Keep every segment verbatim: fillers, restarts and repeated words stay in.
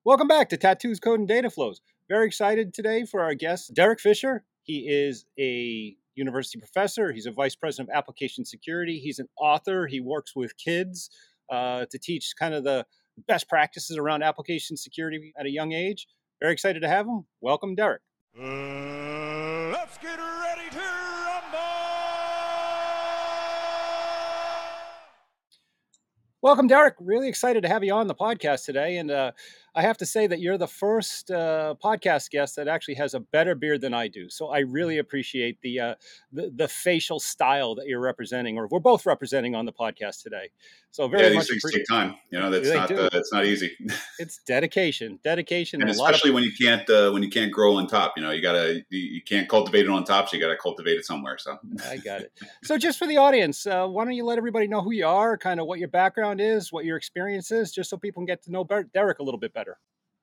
Welcome back to Tattoos, Code, and Data Flows. Very excited today for our guest, Derek Fisher. He is a university professor. He's a vice president of application security. He's an author. He works with kids uh, to teach kind of the best practices around application security at a young age. Very excited to have him. Welcome, Derek. Uh, let's get ready to rumble! Welcome, Derek. Really excited to have you on the podcast today. And uh, I have to say that you're the first uh, podcast guest that actually has a better beard than I do. So I really appreciate the, uh, the the facial style that you're representing, or we're both representing on the podcast today. So very yeah, these much things appre- take time. You know, that's They not do. uh, it's not easy. It's dedication, dedication, And and a lot of especially when you can't uh, when you can't grow on top. You know, you gotta you, you can't cultivate it on top, so you gotta cultivate it somewhere. So I got it. So just for the audience, uh, why don't you let everybody know who you are, kind of what your background is, what your experience is, just so people can get to know Ber- Derek a little bit better.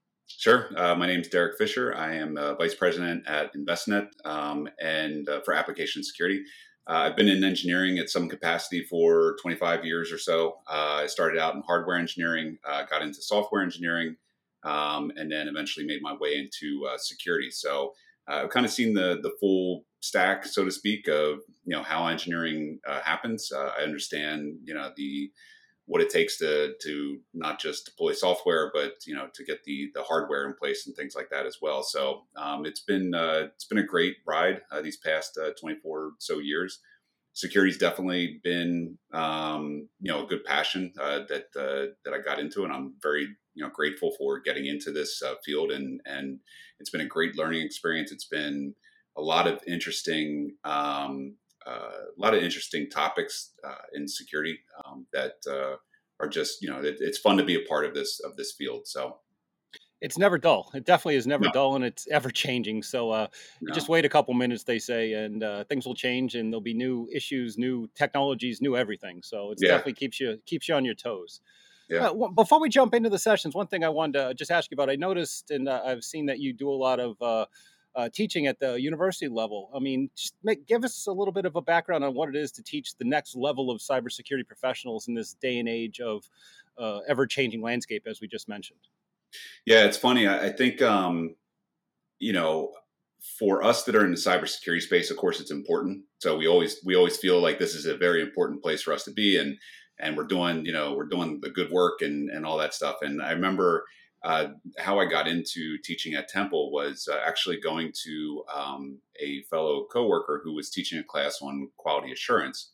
Sure. Uh, my name is Derek Fisher. I am uh, vice president at Envestnet um, and uh, for application security. Uh, I've been in engineering at some capacity for twenty-five years or so. Uh, I started out in hardware engineering, uh, got into software engineering, um, and then eventually made my way into uh, security. So uh, I've kind of seen the the full stack, so to speak, of you know how engineering uh, happens. Uh, I understand you know the what it takes to to not just deploy software, but you know to get the the hardware in place and things like that as well. So um, it's been uh, it's been a great ride uh, these past uh, twenty-four or so years. Security's definitely been um, you know a good passion uh, that uh, that I got into, and I'm very you know grateful for getting into this uh, field. And and it's been a great learning experience. It's been a lot of interesting. Um, uh, a lot of interesting topics uh, in security um, that uh, are just you know it, it's fun to be a part of this of this field. So It's never dull. It definitely is never no, dull, and it's ever changing. So uh, you just no, wait a couple minutes, they say, and uh, things will change, and there'll be new issues, new technologies, new everything. So it's yeah, definitely keeps you keeps you on your toes. yeah, Uh, w- before we jump into the sessions, one thing I wanted to just ask you about. I noticed, and uh, I've seen that you do a lot of uh, uh, teaching at the university level. I mean, just make, give us a little bit of a background on what it is to teach the next level of cybersecurity professionals in this day and age of uh, ever-changing landscape, as we just mentioned. yeah. It's funny. I, I think um, you know for us that are in the cybersecurity space, of course, it's important. So we always we always feel like this is a very important place for us to be, and and we're doing you know we're doing the good work and and all that stuff. And I remember uh, how I got into teaching at Temple was uh, actually going to um, a fellow coworker who was teaching a class on quality assurance.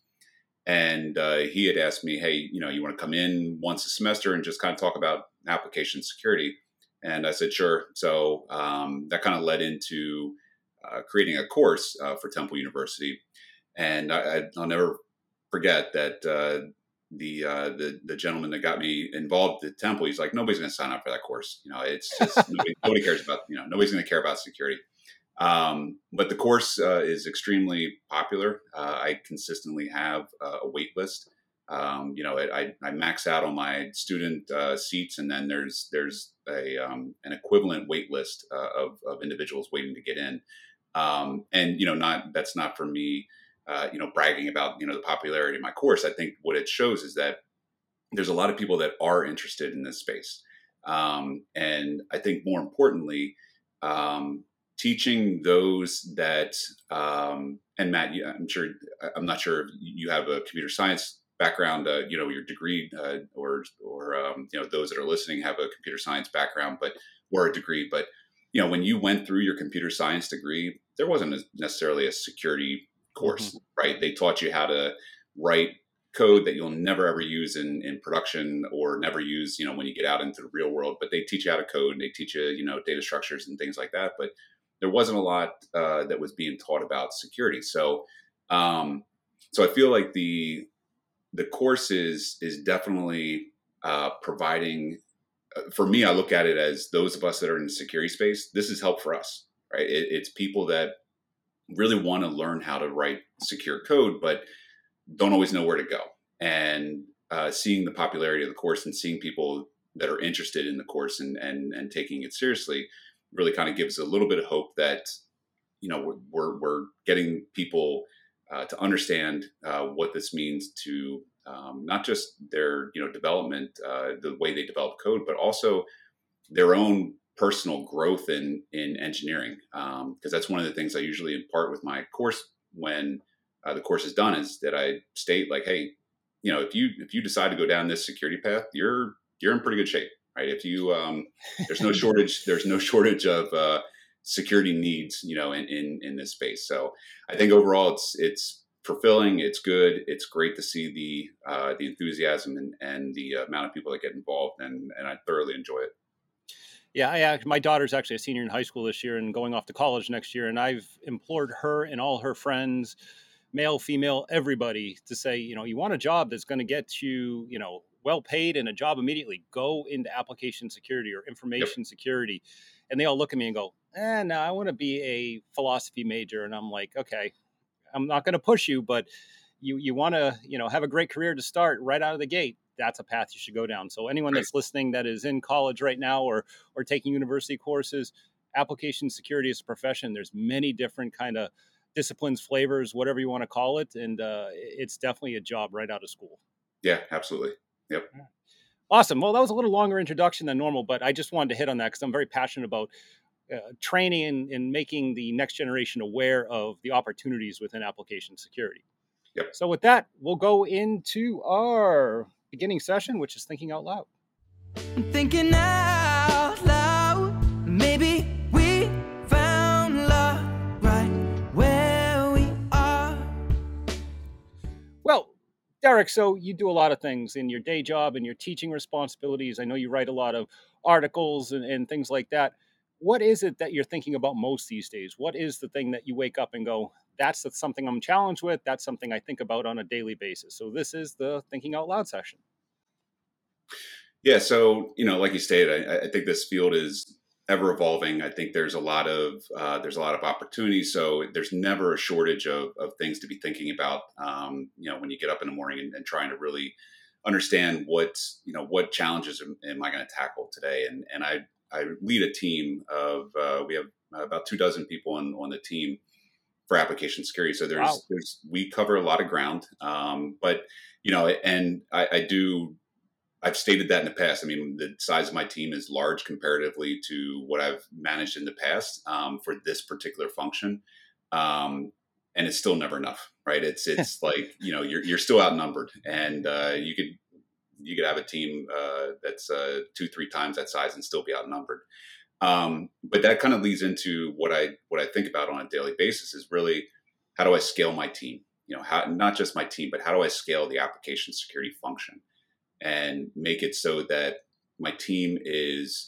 And uh, he had asked me, hey, you know, you want to come in once a semester and just kind of talk about application security? And I said, sure. So um, that kind of led into uh, creating a course uh, for Temple University. And I, I, I'll never forget that uh, the, uh, the the gentleman that got me involved at Temple, he's like, nobody's going to sign up for that course. You know, it's just nobody, nobody cares about, you know, nobody's going to care about security. Um, but the course uh, is extremely popular. Uh, I consistently have uh, a wait list. Um, you know, I, I max out on my student uh, seats, and then there's there's a um, an equivalent wait list uh, of of individuals waiting to get in. Um, and you know, not that's not for me, uh, you know, bragging about you know the popularity of my course. I think what it shows is that there's a lot of people that are interested in this space, um, and I think more importantly. Um, teaching those that um, and Matt, I'm sure I'm not sure if you have a computer science background, uh, you know, your degree uh, or or um, you know those that are listening have a computer science background, but or a degree. But you know, when you went through your computer science degree, there wasn't a, necessarily a security course, Mm-hmm. right? They taught you how to write code that you'll never ever use in, in production or never use, you know, when you get out into the real world. But they teach you how to code and they teach you, you know, data structures and things like that. But there wasn't a lot uh, that was being taught about security. So, um, so I feel like the the course is is definitely uh, providing. Uh, for me, I look at it as those of us that are in the security space. This is help for us, right? It, it's people that really want to learn how to write secure code, but don't always know where to go. And uh, seeing the popularity of the course and seeing people that are interested in the course and and and taking it seriously really kind of gives a little bit of hope that you know we're we're, we're getting people uh, to understand uh, what this means to um, not just their you know development, uh, the way they develop code, but also their own personal growth in in engineering, because um, that's one of the things I usually impart with my course when uh, the course is done, is that I state like, hey, you know, if you if you decide to go down this security path, you're you're in pretty good shape, right? If you um, there's no shortage there's no shortage of uh, security needs, you know, in, in in this space. So I think overall it's it's fulfilling, it's good, it's great to see the uh, the enthusiasm and, and the amount of people that get involved, and and I thoroughly enjoy it. Yeah, I, act- my daughter's actually a senior in high school this year and going off to college next year. And I've implored her and all her friends, male, female, everybody, to say, you know, you want a job that's going to get you, you know, well paid and a job immediately. Go into application security or information yep. security. And they all look at me and go, eh, no, I want to be a philosophy major. And I'm like, okay, I'm not going to push you, but you you want to, you know, have a great career to start right out of the gate. That's a path you should go down. So anyone that's listening that is in college right now or or taking university courses, application security is a profession. There's many different kind of disciplines, flavors, whatever you want to call it. And uh, it's definitely a job right out of school. Yeah, absolutely. Yep. Awesome. Well, that was a little longer introduction than normal, but I just wanted to hit on that because I'm very passionate about uh, training and, and making the next generation aware of the opportunities within application security. Yep. So with that, we'll go into our beginning session, which is thinking out loud. I'm thinking out loud. Maybe we found love right where we are. Well, Derek, so you do a lot of things in your day job and your teaching responsibilities. I know you write a lot of articles and, and things like that. What is it that you're thinking about most these days? What is the thing that you wake up and go, that's something I'm challenged with. That's something I think about on a daily basis. So this is the Thinking Out Loud session. Yeah. So, you know, like you stated, I, I think this field is ever evolving. I think there's a lot of, uh, there's a lot of opportunities. So there's never a shortage of, of things to be thinking about, um, you know, when you get up in the morning and, and trying to really understand what, you know, what challenges am, am I going to tackle today? And, and I, I lead a team of, uh, we have about two dozen people on, on the team for application security. So there's, wow. there's, we cover a lot of ground. Um, but, you know, and I, I do, I've stated that in the past. I mean, the size of my team is large comparatively to what I've managed in the past um, for this particular function. Um, and it's still never enough, right? It's, it's like, you know, you're, you're still outnumbered, and uh, you could, you could have a team uh, that's uh, two, three times that size and still be outnumbered. Um, but that kind of leads into what I what I think about on a daily basis is really, how do I scale my team? You know, how, not just my team, but how do I scale the application security function and make it so that my team is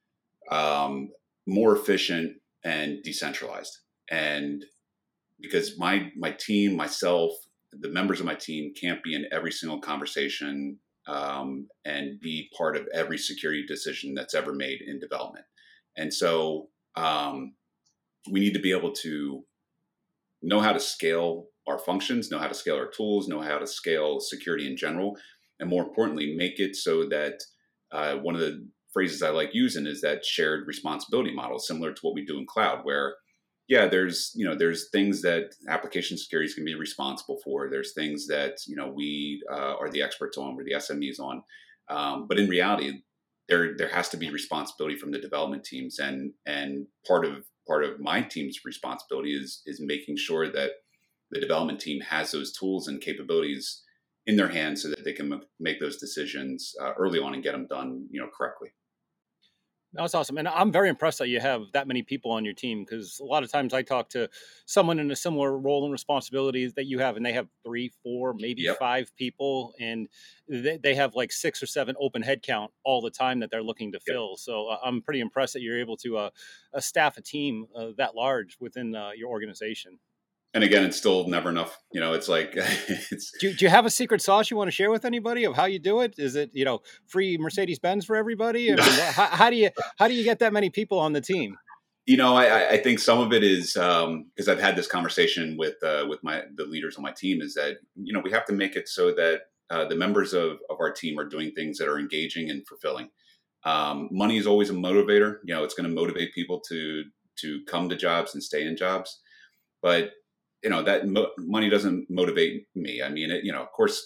um, more efficient and decentralized? And because my my team, myself, the members of my team can't be in every single conversation um, and be part of every security decision that's ever made in development. And so um, we need to be able to know how to scale our functions, know how to scale our tools, know how to scale security in general, and more importantly, make it so that uh, one of the phrases I like using is that shared responsibility model, similar to what we do in cloud, where, yeah, there's, you know, there's things that application security can be responsible for. There's things that, you know, we uh, are the experts on, we're the S M Es on. Um, but in reality, there there has to be responsibility from the development teams, and and part of part of my team's responsibility is is making sure that the development team has those tools and capabilities in their hands so that they can m- make those decisions uh, early on and get them done, you know, correctly. That's awesome. And I'm very impressed that you have that many people on your team, because a lot of times I talk to someone in a similar role and responsibilities that you have, and they have three, four, maybe yep. five people, and they, they have like six or seven open headcount all the time that they're looking to fill. Yep. So uh, I'm pretty impressed that you're able to uh, uh, staff a team uh, that large within uh, your organization. And again, it's still never enough. You know, it's like, it's. Do, do you have a secret sauce you want to share with anybody of how you do it? Is it, you know, free Mercedes Benz for everybody? I mean, how, how do you, how do you get that many people on the team? You know, I, I think some of it is um, because I've had this conversation with, uh, with my, the leaders on my team, is that, you know, we have to make it so that uh, the members of, of our team are doing things that are engaging and fulfilling. Um, money is always a motivator. You know, it's going to motivate people to, to come to jobs and stay in jobs. But you know, that mo- money doesn't motivate me. I mean, it, you know, of course,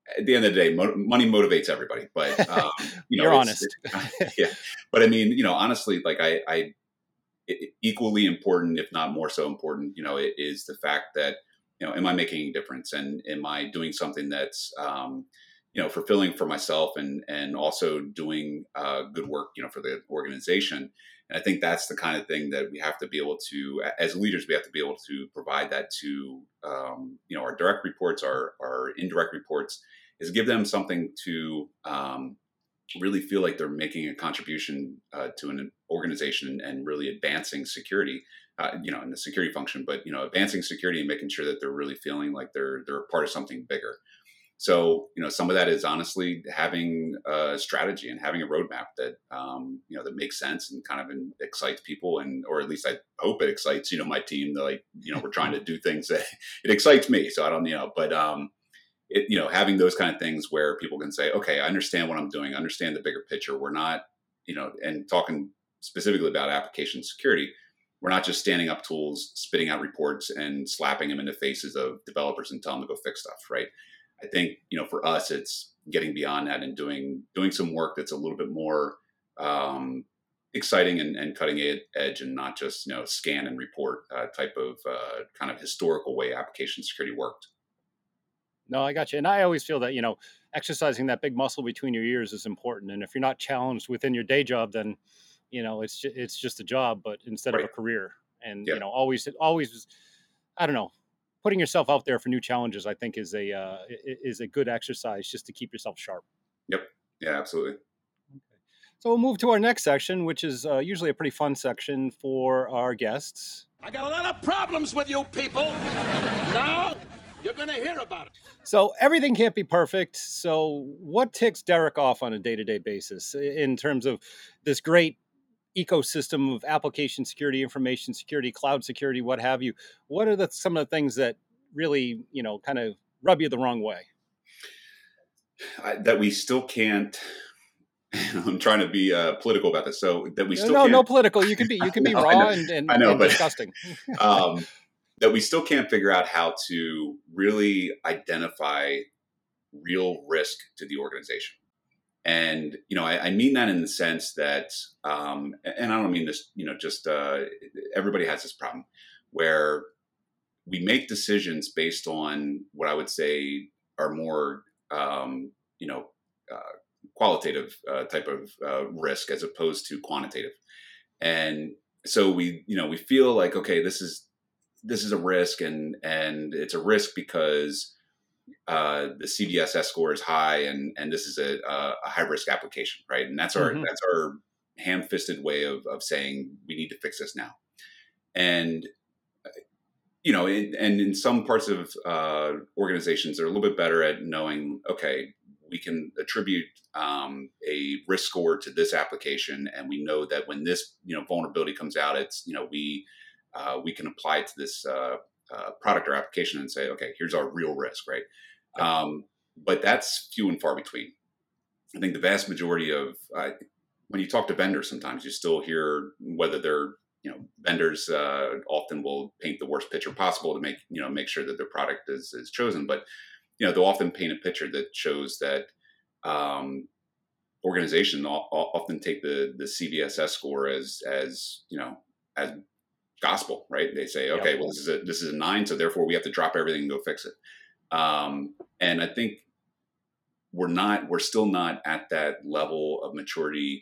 at the end of the day, mo- money motivates everybody, but um, you know, You're it's, honest. it, yeah. But I mean, you know, honestly, like I, I it, equally important, if not more so important, you know, it is the fact that, you know, am I making a difference, and am I doing something that's, um, you know, fulfilling for myself, and and also doing uh, good work, you know, for the organization. And I think that's the kind of thing that we have to be able to, as leaders, we have to be able to provide that to, um, you know, our direct reports, our, our indirect reports, is give them something to um, really feel like they're making a contribution uh, to an organization and really advancing security, uh, you know, in the security function, but, you know, advancing security and making sure that they're really feeling like they're, they're a part of something bigger. So, you know, some of that is honestly having a strategy and having a roadmap that, um, you know, that makes sense and kind of excites people, and, or at least I hope it excites, you know, my team. That, like, you know, we're trying to do things that it excites me. So I don't, you know, but, um, it, you know, having those kind of things where people can say, okay, I understand what I'm doing. I understand the bigger picture. We're not, you know, and talking specifically about application security, we're not just standing up tools, spitting out reports and slapping them in the faces of developers and telling them to go fix stuff, right? I think, you know, for us, it's getting beyond that and doing doing some work that's a little bit more um, exciting and, and cutting edge, and not just, you know, scan and report uh, type of uh, kind of historical way application security worked. No, I got you. And I always feel that, you know, exercising that big muscle between your ears is important. And if you're not challenged within your day job, then, you know, it's just, it's just a job, but instead Right. of a career. And, Yeah. you know, always, always, I don't know, putting yourself out there for new challenges, I think is a, uh, is a good exercise just to keep yourself sharp. Yep. Yeah, absolutely. Okay. So we'll move to our next section, which is uh, usually a pretty fun section for our guests. I got a lot of problems with you people. Now you're going to hear about it. So everything can't be perfect. So what ticks Derek off on a day-to-day basis in terms of this great ecosystem of application security, information security, cloud security, what have you? What are the, some of the things that really, you know, kind of rub you the wrong way? I, that we still can't. I'm trying to be uh, political about this, so that we still no, can't, no political. You can be, you can be I know, raw I know, and, and, I know, and but, disgusting. um, that we still can't figure out how to really identify real risk to the organization. And, you know, I, I mean that in the sense that, um, and I don't mean this, you know, just uh, everybody has this problem where we make decisions based on what I would say are more, um, you know, uh, qualitative uh, type of uh, risk as opposed to quantitative. And so we, you know, we feel like, okay, this is, this is a risk, and, and it's a risk because uh, the C V S S score is high, and, and this is a, a high risk application, right? And that's our, mm-hmm. that's our ham fisted way of, of saying we need to fix this now. And, you know, in, and in some parts of uh, organizations, they're a little bit better at knowing, okay, we can attribute um, a risk score to this application, and we know that when this, you know, vulnerability comes out, it's, you know, we uh, we can apply it to this uh, uh, product or application and say, okay, here's our real risk, right? Yeah. Um, but that's few and far between. I think the vast majority of uh, when you talk to vendors, sometimes you still hear whether they're, you know, vendors uh, often will paint the worst picture possible to make, you know, make sure that their product is, is chosen. But, you know, they'll often paint a picture that shows that um, organizations often take the, the C V S S score as, as, you know, as gospel, right? They say, okay, yep. well, this is a, this is a nine, so therefore we have to drop everything and go fix it. Um, and I think we're not, we're still not at that level of maturity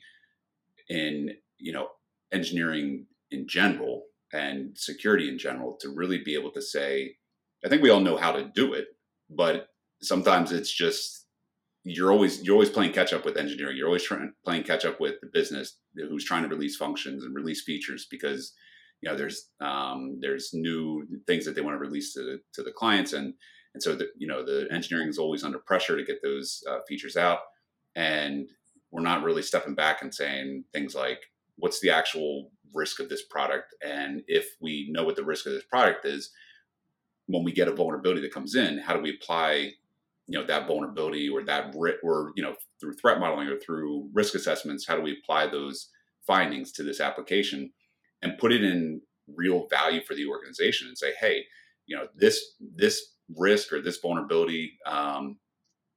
in, you know, engineering in general and security in general to really be able to say, I think we all know how to do it, but sometimes it's just, you're always, you're always playing catch up with engineering. You're always trying playing catch up with the business who's trying to release functions and release features because, you know, there's, um, there's new things that they want to release to the, to the clients. And, and so, the, you know, the engineering is always under pressure to get those uh, features out. And we're not really stepping back and saying things like, what's the actual risk of this product? And if we know what the risk of this product is, when we get a vulnerability that comes in, how do we apply, you know, that vulnerability or that, or, you know, through threat modeling or through risk assessments, how do we apply those findings to this application and put it in real value for the organization and say, hey, you know, this, this risk or this vulnerability, um,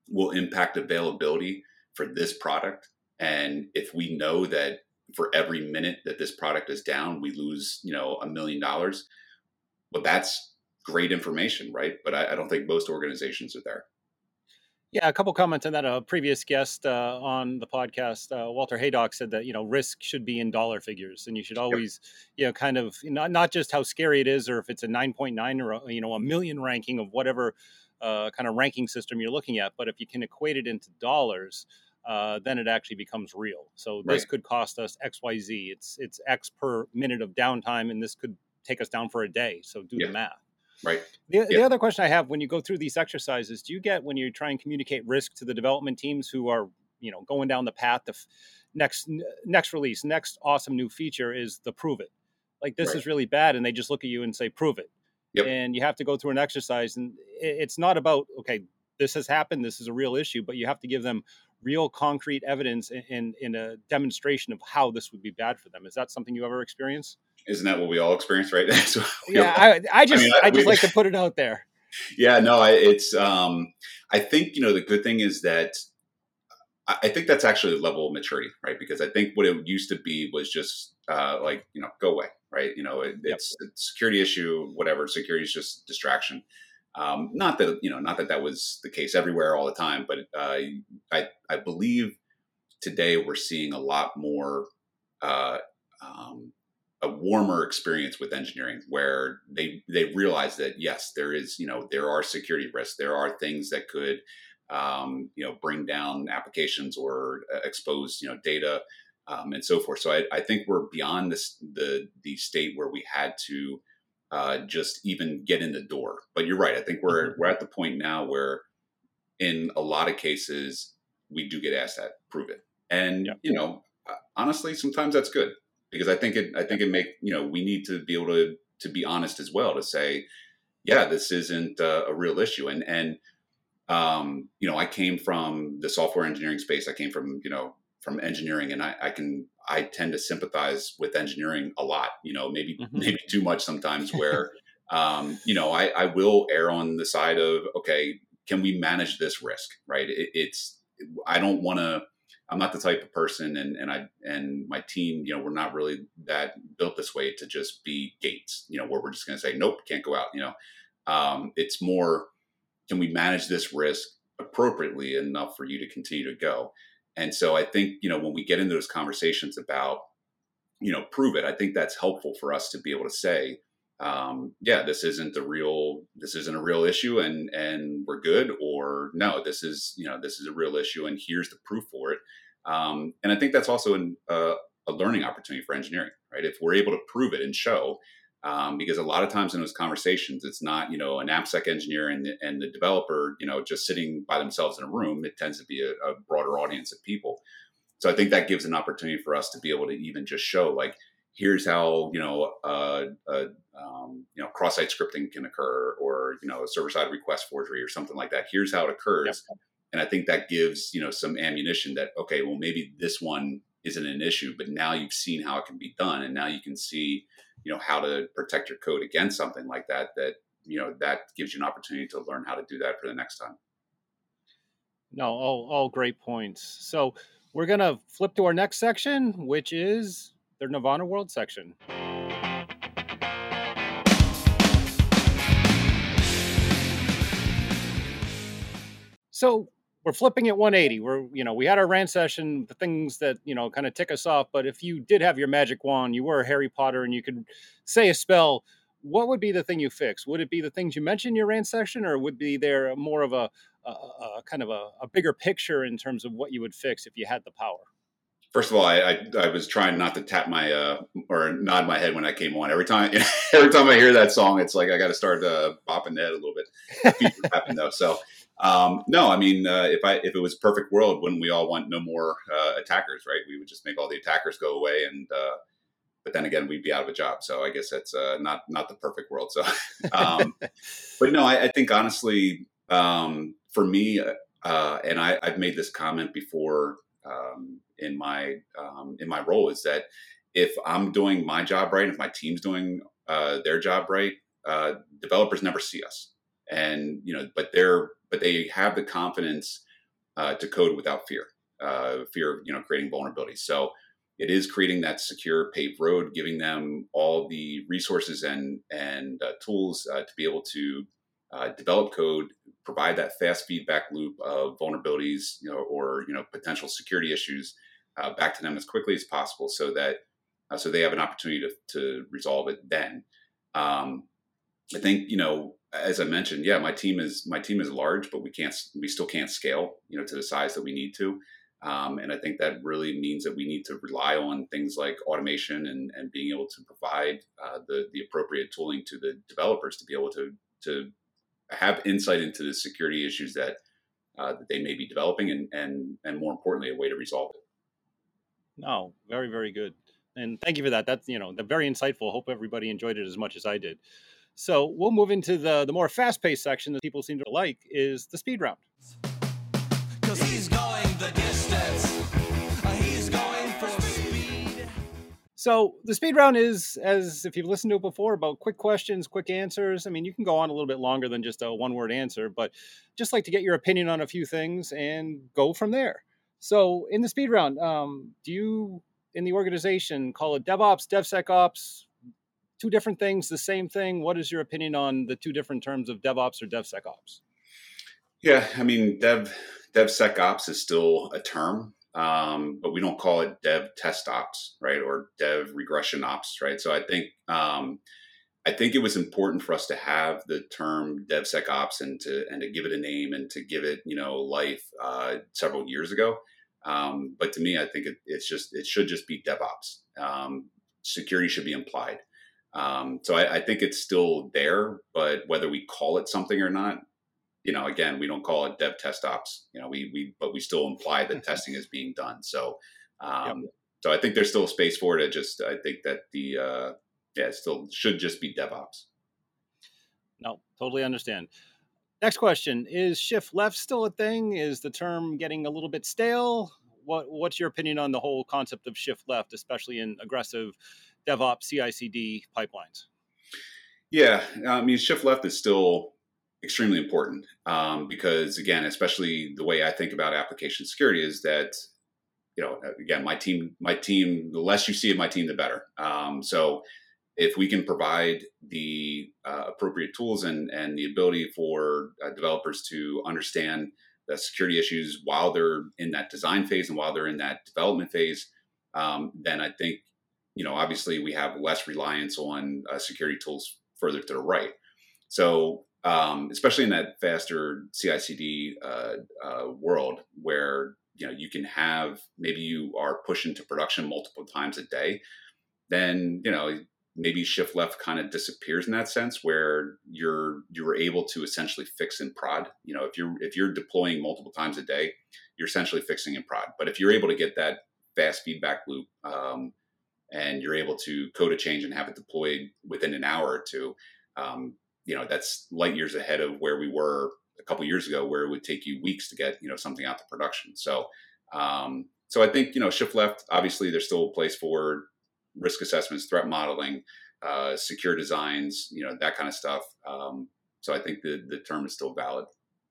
will impact availability for this product. And if we know that for every minute that this product is down, we lose, you know, a million dollars, well, that's great information, right? But I, I don't think most organizations are there. Yeah, a couple comments on that. A previous guest uh, on the podcast, uh, Walter Haydock, said that, you know, risk should be in dollar figures, and you should always, yep. you know, kind of not not just how scary it is, or if it's a nine point nine or a, you know, a million ranking of whatever uh, kind of ranking system you're looking at, but if you can equate it into dollars, uh, then it actually becomes real. So this right. could cost us X Y Z. It's it's X per minute of downtime, and this could take us down for a day. So do yeah. the math. Right. The, yeah. the other question I have, when you go through these exercises, do you get, when you try and communicate risk to the development teams who are, you know, going down the path of next next release, next awesome new feature is the prove it. Like, this right. is really bad, and they just look at you and say, prove it. Yep. And you have to go through an exercise, and it's not about, okay, this has happened, this is a real issue, but you have to give them real concrete evidence in, in, in a demonstration of how this would be bad for them. Is that something you ever experience? Isn't that what we all experience, right? so yeah, I, I just I, mean, I, I just we, like to put it out there. Yeah, no, I, it's um, I think, you know, the good thing is that I, I think that's actually a level of maturity, right? Because I think what it used to be was just uh, like, you know, go away, right? You know, it, yep. it's a security issue, whatever. Security is just distraction. Um, not that, you know, not that that was the case everywhere all the time, but uh, I I believe today we're seeing a lot more. Uh, um, a warmer experience with engineering, where they they realize that, yes, there is, you know, there are security risks. There are things that could, um, you know, bring down applications or uh, expose, you know, data um, and so forth. So I, I think we're beyond this, the the state where we had to uh, just even get in the door. But you're right. I think we're we're at the point now where, in a lot of cases, we do get asked that, prove it, and yeah. you know, honestly, sometimes that's good. Because I think it, I think it make, you know, we need to be able to, to be honest as well, to say, yeah, this isn't a, a real issue. And, and, um, you know, I came from the software engineering space. I came from, you know, from engineering, and I, I can, I tend to sympathize with engineering a lot, you know, maybe, mm-hmm. maybe too much sometimes, where, um, you know, I, I will err on the side of, okay, can we manage this risk? Right. It, it's, I don't want to, I'm not the type of person, and, and I and my team, you know, we're not really that built this way to just be gates, you know, where we're just going to say, nope, can't go out. You know, um, it's more, can we manage this risk appropriately enough for you to continue to go? And so I think, you know, when we get into those conversations about, you know, prove it, I think that's helpful for us to be able to say, um, yeah, this isn't a real, this isn't a real issue, and and we're good, or no, this is, you know, this is a real issue, and here's the proof for it. Um, and I think that's also an, uh, a learning opportunity for engineering, right? If we're able to prove it and show, um, because a lot of times in those conversations, it's not, you know, an AppSec engineer and the, and the developer, you know, just sitting by themselves in a room. It tends to be a, a broader audience of people. So I think that gives an opportunity for us to be able to even just show, like, here's how, you know, uh, uh, um, you know, cross-site scripting can occur, or, you know, server-side request forgery or something like that. Here's how it occurs. Yep. And I think that gives, you know, some ammunition that, okay, well, maybe this one isn't an issue, but now you've seen how it can be done. And now you can see, you know, how to protect your code against something like that, that, you know, that gives you an opportunity to learn how to do that for the next time. No, all, all great points. So we're going to flip to our next section, which is the Nirvana World section. So we're flipping at one eighty. We're, you know, we had our rant session, the things that, you know, kind of tick us off. But if you did have your magic wand, you were Harry Potter, and you could say a spell, what would be the thing you fix? Would it be the things you mentioned in your rant section, or would be there more of a, a, a kind of a, a bigger picture in terms of what you would fix if you had the power? First of all, I, I, I was trying not to tap my uh, or nod my head when I came on. Every time, every time I hear that song, it's like I got to start uh, bopping the head a little bit. Feet were tapping though, so. Um, no, I mean, uh, if I, if it was a perfect world, wouldn't we all want no more, uh, attackers, right? We would just make all the attackers go away. And, uh, but then again, we'd be out of a job. So I guess that's, uh, not, not the perfect world. So, um, but no, I, I think honestly, um, for me, uh, and I, I've made this comment before, um, in my, um, in my role, is that if I'm doing my job right, if my team's doing, uh, their job right, uh, developers never see us. And, you know, but they're, but they have the confidence uh, to code without fear, uh, fear of, you know, creating vulnerabilities. So it is creating that secure paved road, giving them all the resources and, and uh, tools uh, to be able to uh, develop code, provide that fast feedback loop of vulnerabilities, you know, or, you know, potential security issues uh, back to them as quickly as possible, so that uh, so they have an opportunity to, to resolve it then. Um, I think, you know, as I mentioned, yeah, my team is my team is large, but we can't we still can't scale, you know, to the size that we need to. Um, and I think that really means that we need to rely on things like automation and, and being able to provide uh, the the appropriate tooling to the developers to be able to to have insight into the security issues that uh, that they may be developing, and and and more importantly, a way to resolve it. No, very, very good. And thank you for that. That's, you know, the very insightful. Hope everybody enjoyed it as much as I did. So we'll move into the, the more fast-paced section that people seem to like, is the speed round. Cause he's going the distance. Uh, He's going for speed. So the speed round is, as if you've listened to it before, about quick questions, quick answers. I mean, you can go on a little bit longer than just a one-word answer, but just like to get your opinion on a few things and go from there. So in the speed round, um, do you in the organization call it DevOps, DevSecOps, two different things, the same thing? What is your opinion on the two different terms of DevOps or DevSecOps? Yeah, I mean, Dev DevSecOps is still a term, um, but we don't call it Dev Test Ops, right, or Dev Regression Ops, right? So I think um, I think it was important for us to have the term DevSecOps and to and to give it a name and to give it, you know, life uh, several years ago. Um, but to me, I think it, it's just it should just be DevOps. Um, security should be implied. Um, so I, I think it's still there, but whether we call it something or not, you know, again, we don't call it Dev Test Ops. You know, we we but we still imply that testing is being done. So, um, Yep. so I think there's still a space for it. It just I think that the uh, yeah, it still should just be DevOps. No, totally understand. Next question, is shift left still a thing? Is the term getting a little bit stale? What What's your opinion on the whole concept of shift left, especially in aggressive DevOps C I C D pipelines? Yeah, I mean, shift left is still extremely important um, because, again, especially the way I think about application security is that, you know, again, my team, my team, the less you see of my team, the better. Um, so if we can provide the uh, appropriate tools and, and the ability for uh, developers to understand the security issues while they're in that design phase and while they're in that development phase, um, then I think, you know, obviously we have less reliance on uh, security tools further to the right. So um, especially in that faster C I C D uh, uh, world where, you know, you can have, maybe you are pushing to production multiple times a day, then, you know, maybe shift left kind of disappears in that sense where you're you're able to essentially fix in prod. You know, if you're if you're deploying multiple times a day, you're essentially fixing in prod. But if you're able to get that fast feedback loop um, and you're able to code a change and have it deployed within an hour or two, um, you know, that's light years ahead of where we were a couple years ago, where it would take you weeks to get, you know, something out to production. So, um, so I think, you know, shift left, obviously there's still a place for risk assessments, threat modeling, uh, secure designs, you know, that kind of stuff. Um, so I think the, the term is still valid.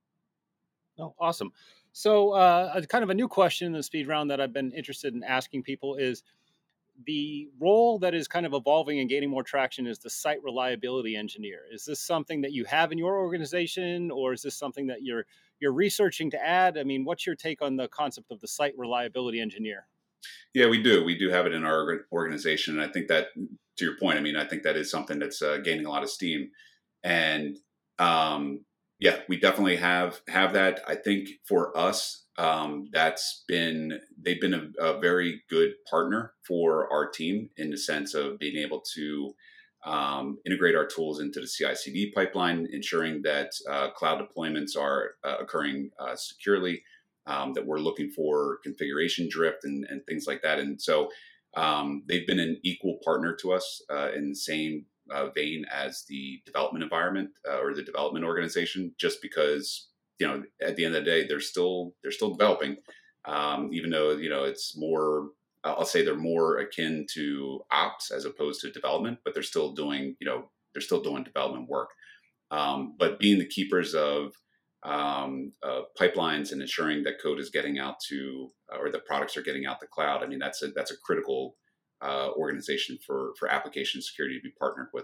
Oh, awesome. So uh, a kind of a new question in the speed round that I've been interested in asking people is the role that is kind of evolving and gaining more traction is the site reliability engineer. Is this something that you have in your organization, or is this something that you're you're researching to add? I mean, what's your take on the concept of the site reliability engineer? Yeah, we do. We do have it in our organization. And I think that, to your point, I mean, I think that is something that's uh, gaining a lot of steam. And um, yeah, we definitely have have that. I think for us, um, that's been, they've been a, a very good partner for our team in the sense of being able to um, integrate our tools into the C I C D pipeline, ensuring that uh, cloud deployments are uh, occurring uh, securely. Um, that we're looking for configuration drift and, and things like that. And so um, they've been an equal partner to us uh, in the same uh, vein as the development environment uh, or the development organization, just because, you know, at the end of the day, they're still, they're still developing, um, even though, you know, it's more, I'll say they're more akin to ops as opposed to development, but they're still doing, you know, they're still doing development work. Um, but being the keepers of um, uh, pipelines and ensuring that code is getting out to, uh, or the products are getting out the cloud. I mean, that's a, that's a critical uh, organization for, for application security to be partnered with.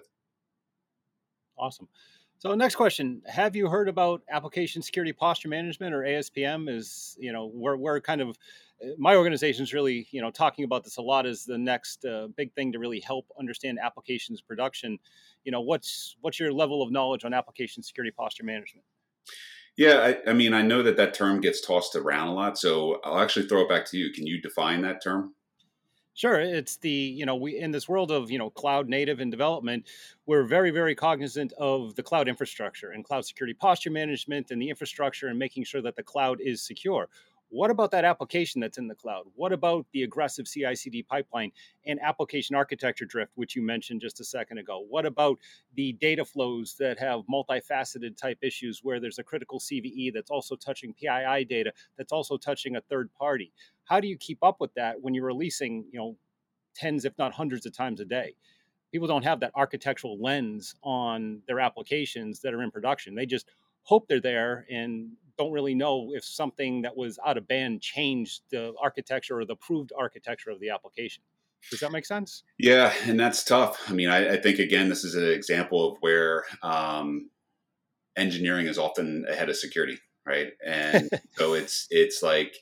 Awesome. So next question, have you heard about application security posture management, or A S P M? Is, you know, we're, we're kind of, my organization is really, you know, talking about this a lot as the next uh, big thing to really help understand applications production. You know, what's, what's your level of knowledge on application security posture management? Yeah, I, I mean, I know that that term gets tossed around a lot, so I'll actually throw it back to you. Can you define that term? Sure. It's the, you know, we, in this world of, you know, cloud native and development, we're very, very cognizant of the cloud infrastructure and cloud security posture management and the infrastructure and making sure that the cloud is secure. What about that application that's in the cloud? What about the aggressive C I C D pipeline and application architecture drift, which you mentioned just a second ago? What about the data flows that have multifaceted type issues where there's a critical C V E that's also touching P I I data, that's also touching a third party? How do you keep up with that when you're releasing, you know, tens, if not hundreds of times a day? People don't have that architectural lens on their applications that are in production. They just hope they're there and don't really know if something that was out of band changed the architecture or the proved architecture of the application. Does that make sense? Yeah, and that's tough. I mean, I, I think, again, this is an example of where um, engineering is often ahead of security, right? And so it's it's like,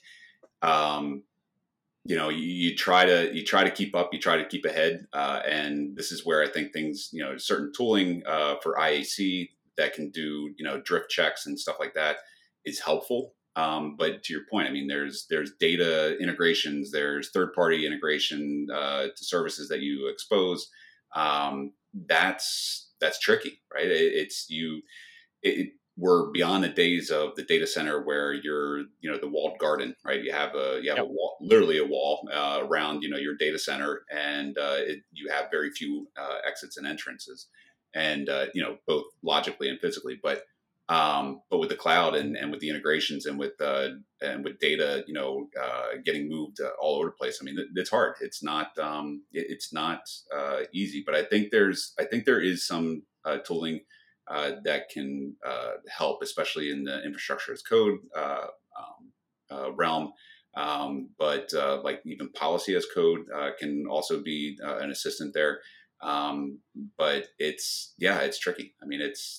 um, you know, you, you try to you try to keep up, you try to keep ahead, uh, and this is where I think things, you know, certain tooling uh, for I A C that can do, you know, drift checks and stuff like that is helpful. Um, but to your point, I mean, there's there's data integrations, there's third party integration uh, to services that you expose. Um, that's that's tricky, right? It, it's you. It, we're beyond the days of the data center where you're, you know, the walled garden, right? You have a you have Yep. a wall, literally a wall uh, around, you know, your data center, and uh, it, you have very few uh, exits and entrances, and uh, you know, both logically and physically, but. Um, but with the cloud and, and with the integrations and with uh, and with data, you know, uh, getting moved uh, all over the place. I mean, it, it's hard. It's not um, it, it's not uh, easy. But I think there's I think there is some uh, tooling uh, that can uh, help, especially in the infrastructure as code uh, um, uh, realm. Um, but uh, like even policy as code uh, can also be uh, an assistant there. Um, but it's yeah, it's tricky. I mean, it's.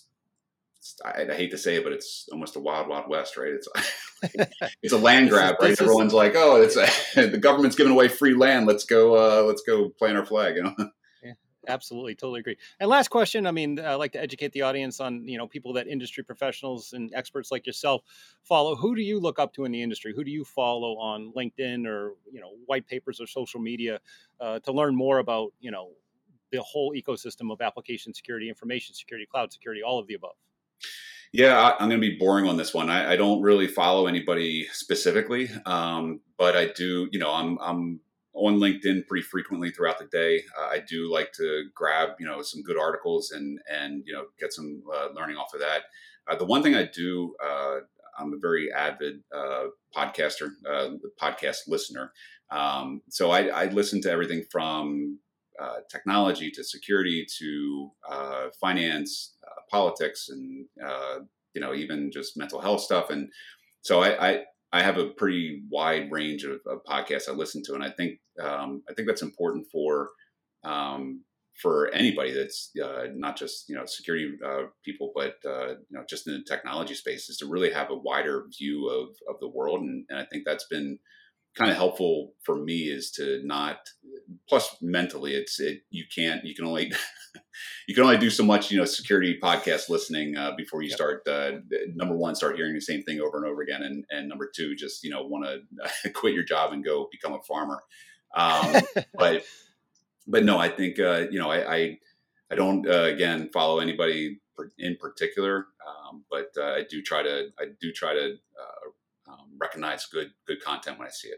I, I hate to say it, but it's almost a wild, wild west, right? It's it's a land grab, right? Everyone's is, like, "Oh, it's a, the government's giving away free land. Let's go, uh, let's go plant our flag." You know? Yeah, absolutely, totally agree. And last question. I mean, I like to educate the audience on, you know, people that industry professionals and experts like yourself follow. Who do you look up to in the industry? Who do you follow on LinkedIn or, you know, white papers or social media uh, to learn more about, you know, the whole ecosystem of application security, information security, cloud security, all of the above? Yeah, I, I'm going to be boring on this one. I, I don't really follow anybody specifically, um, but I do. You know, I'm I'm on LinkedIn pretty frequently throughout the day. Uh, I do like to grab, you know, some good articles and and you know get some uh, learning off of that. Uh, the one thing I do, uh, I'm a very avid uh, podcaster, uh, podcast listener. Um, so I, I listen to everything from uh, technology to security to uh, finance, uh, politics, and uh, you know even just mental health stuff. And so I, I I have a pretty wide range of, of podcasts I listen to, and I think um, I think that's important for um, for anybody that's uh, not just you know security uh, people, but uh, you know just in the technology space, is to really have a wider view of of the world, and, and I think that's been kind of helpful for me, is to not. Plus, mentally, it's it you can't you can only you can only do so much you know security podcast listening uh, before you yep. start uh, number one start hearing the same thing over and over again, and and number two just you know want to quit your job and go become a farmer. Um, but but no, I think uh, you know I I, I don't uh, again follow anybody in particular, um, but uh, I do try to I do try to uh, um, recognize good good content when I see it.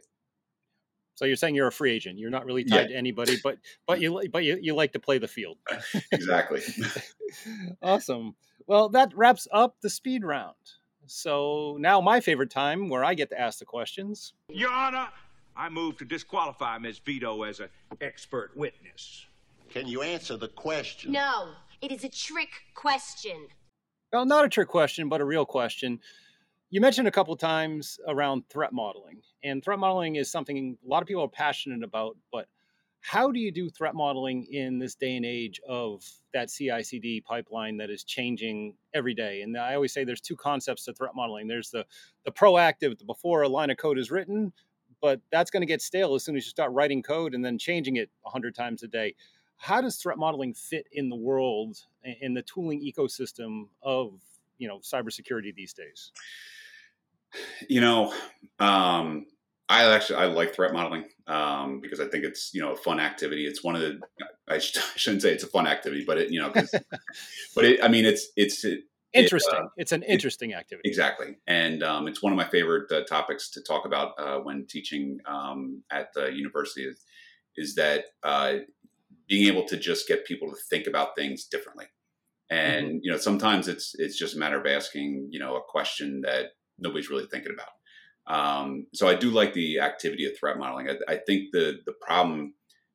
So you're saying you're a free agent. You're not really tied yeah. to anybody, but but you but you, you like to play the field. Exactly. Awesome. Well, that wraps up the speed round. So now my favorite time, where I get to ask the questions. Your Honor, I move to disqualify Miz Vito as an expert witness. Can you answer the question? No, it is a trick question. Well, not a trick question, but a real question. You mentioned a couple of times around threat modeling, and threat modeling is something a lot of people are passionate about, but how do you do threat modeling in this day and age of that C I C D pipeline that is changing every day? And I always say there's two concepts to threat modeling. There's the, the proactive, the before a line of code is written, but that's going to get stale as soon as you start writing code and then changing it a hundred times a day. How does threat modeling fit in the world, in the tooling ecosystem of, you know, cybersecurity these days? You know, um, I actually, I like threat modeling um, because I think it's, you know, a fun activity. It's one of the, I, sh- I shouldn't say it's a fun activity, but it, you know, 'cause, but it, I mean, it's, it's, it, interesting. It, uh, it's an interesting it, activity. Exactly. And um, it's one of my favorite uh, topics to talk about uh, when teaching um, at the university is, is that uh, being able to just get people to think about things differently. And, mm-hmm. you know, sometimes it's, it's just a matter of asking, you know, a question that nobody's really thinking about. Um, so I do like the activity of threat modeling. I, I think the the problem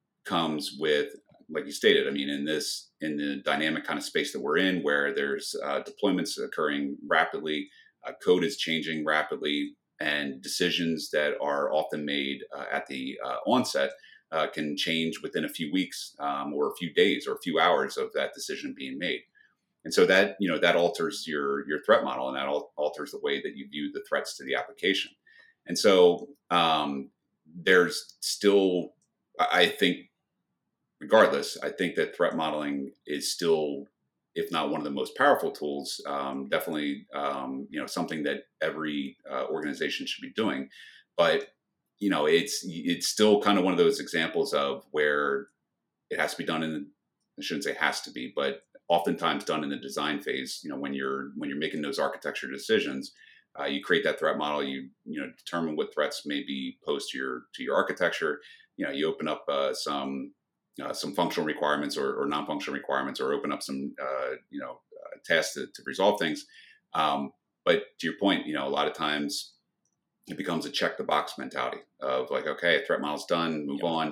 comes with, like you stated, I mean, in this, in the dynamic kind of space that we're in, where there's uh, deployments occurring rapidly, uh, code is changing rapidly, and decisions that are often made uh, at the uh, onset uh, can change within a few weeks um, or a few days or a few hours of that decision being made. And so that, you know, that alters your, your threat model, and that al- alters the way that you view the threats to the application. And so um, there's still, I think, regardless, I think that threat modeling is still, if not one of the most powerful tools, um, definitely, um, you know, something that every uh, organization should be doing. But, you know, it's, it's still kind of one of those examples of where it has to be done in, I shouldn't say has to be, but oftentimes done in the design phase. You know, when you're, when you're making those architecture decisions, Uh, you create that threat model. You you know determine what threats may be posed to your to your architecture. You know, you open up uh, some uh, some functional requirements or, or non-functional requirements, or open up some uh, you know uh, tasks to, to resolve things. Um, but to your point, you know, a lot of times it becomes a check the box mentality of like, okay, a threat model's done, move yep. on.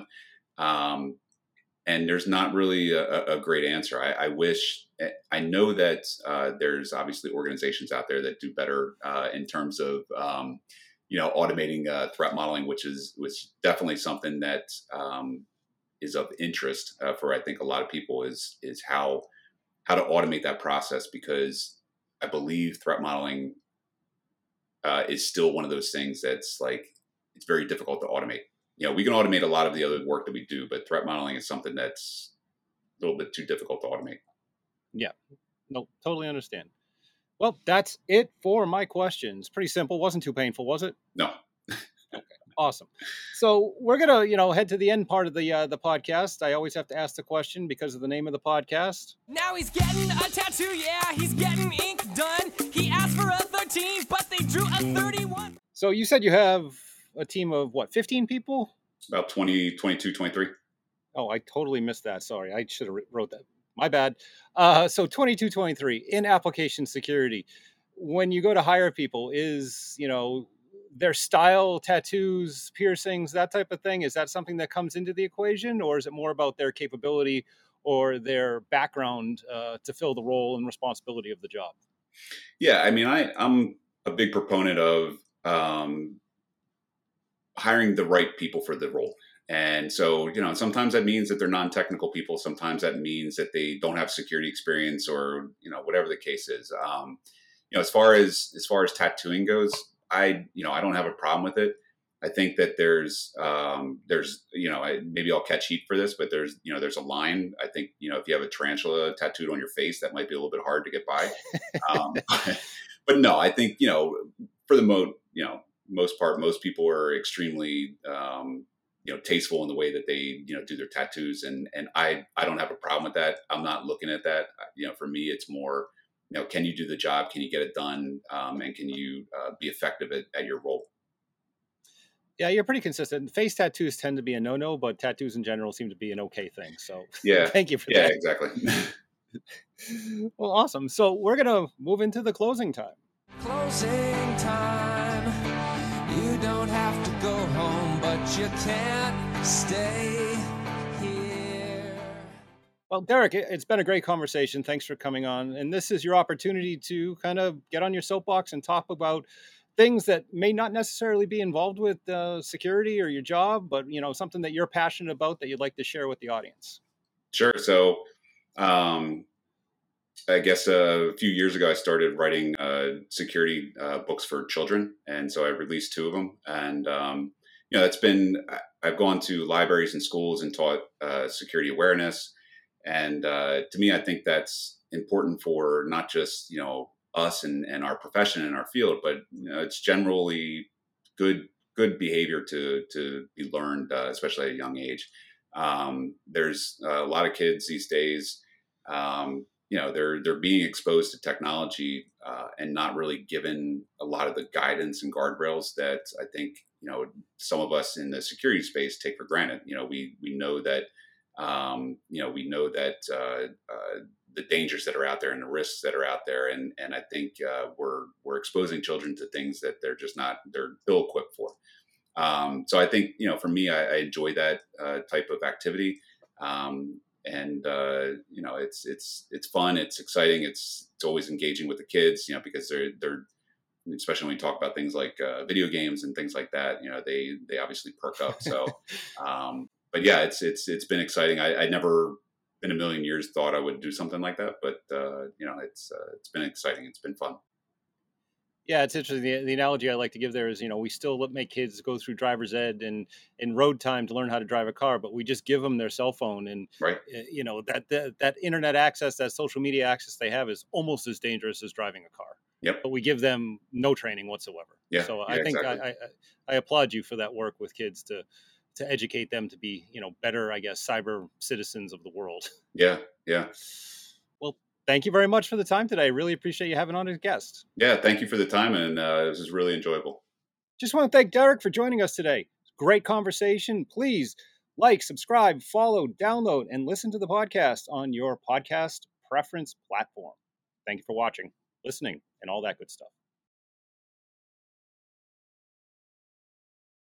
Um, And there's not really a, a great answer. I, I wish, I know that uh, there's obviously organizations out there that do better uh, in terms of, um, you know, automating uh, threat modeling, which is which definitely something that um, is of interest uh, for, I think, a lot of people is is how how to automate that process, because I believe threat modeling uh, is still one of those things that's like, it's very difficult to automate. You know, we can automate a lot of the other work that we do, but threat modeling is something that's a little bit too difficult to automate. Yeah, no, totally understand. Well, that's it for my questions. Pretty simple. Wasn't too painful, was it? No. Okay, awesome. So we're gonna, you know, head to the end part of the uh, the podcast. I always have to ask the question because of the name of the podcast. Now he's getting a tattoo, yeah, he's getting ink done. He asked for a thirteen, but they drew a thirty-one. So you said you have a team of what, fifteen people? About twenty, twenty-two, twenty-three. Oh, I totally missed that. Sorry. I should have wrote that. My bad. Uh, so twenty-two, twenty-three in application security. When you go to hire people, is, you know, their style, tattoos, piercings, that type of thing, is that something that comes into the equation, or is it more about their capability or their background uh, to fill the role and responsibility of the job? Yeah. I mean, I, I'm a big proponent of, um, hiring the right people for the role. And so, you know, sometimes that means that they're non-technical people. Sometimes that means that they don't have security experience, or, you know, whatever the case is. Um, you know, as far as, as far as tattooing goes, I, you know, I don't have a problem with it. I think that there's, um, there's, you know, I, maybe I'll catch heat for this, but there's, you know, there's a line. I think, you know, if you have a tarantula tattooed on your face, that might be a little bit hard to get by. Um, but, but no, I think, you know, for the mo, you know, most part, most people are extremely, um, you know, tasteful in the way that they, you know, do their tattoos. And, and I, I don't have a problem with that. I'm not looking at that. You know, for me, it's more, you know, can you do the job? Can you get it done? Um, and can you uh, be effective at, at your role? Yeah, you're pretty consistent. Face tattoos tend to be a no-no, but tattoos in general seem to be an okay thing. So yeah, thank you for yeah, that. Yeah, exactly. Well, awesome. So we're going to move into the closing time. Closing time. You don't have to go home, but you can't stay. Well, Derek, it- it's been a great conversation. Thanks for coming on. And this is your opportunity to kind of get on your soapbox and talk about things that may not necessarily be involved with uh, security or your job, but you know something that you're passionate about that you'd like to share with the audience. Sure. So, um, I guess uh, a few years ago, I started writing uh, security uh, books for children, and so I released two of them. And um, you know, that's been I- I've gone to libraries and schools and taught uh, security awareness. And uh, to me, I think that's important for not just you know us and, and our profession and our field, but you know, it's generally good good behavior to to be learned, uh, especially at a young age. Um, there's a lot of kids these days. Um, you know they're they're being exposed to technology uh, and not really given a lot of the guidance and guardrails that I think you know some of us in the security space take for granted. You know we we know that um, you know we know that uh, uh, the dangers that are out there and the risks that are out there, and and I think uh, we're we're exposing children to things that they're just not they're ill equipped for. Um, so I think you know for me I, I enjoy that uh, type of activity. Um, and uh, you know it's it's it's fun, it's exciting, it's it's always engaging with the kids, you know because they're they're especially when we talk about things like uh, video games and things like that, you know they they obviously perk up. So um but yeah, it's it's it's been exciting. I, I never in a million years thought I would do something like that, but uh you know it's uh, it's been exciting, it's been fun. Yeah, it's interesting. The, the analogy I like to give there is, you know, we still let- make kids go through driver's ed and in road time to learn how to drive a car, but we just give them their cell phone, and Right. uh, you know that, that that internet access, that social media access they have is almost as dangerous as driving a car. Yep. But we give them no training whatsoever. Yeah, So yeah, I think exactly. I, I I applaud you for that work with kids to to educate them to be, you know, better, I guess, cyber citizens of the world. Yeah, yeah. Well, thank you very much for the time today. I really appreciate you having on as a guest. Yeah, thank you for the time, and uh this is really enjoyable. Just want to thank Derek for joining us today. Great conversation. Please like, subscribe, follow, download, and listen to the podcast on your podcast preference platform. Thank you for watching, listening, and all that good stuff.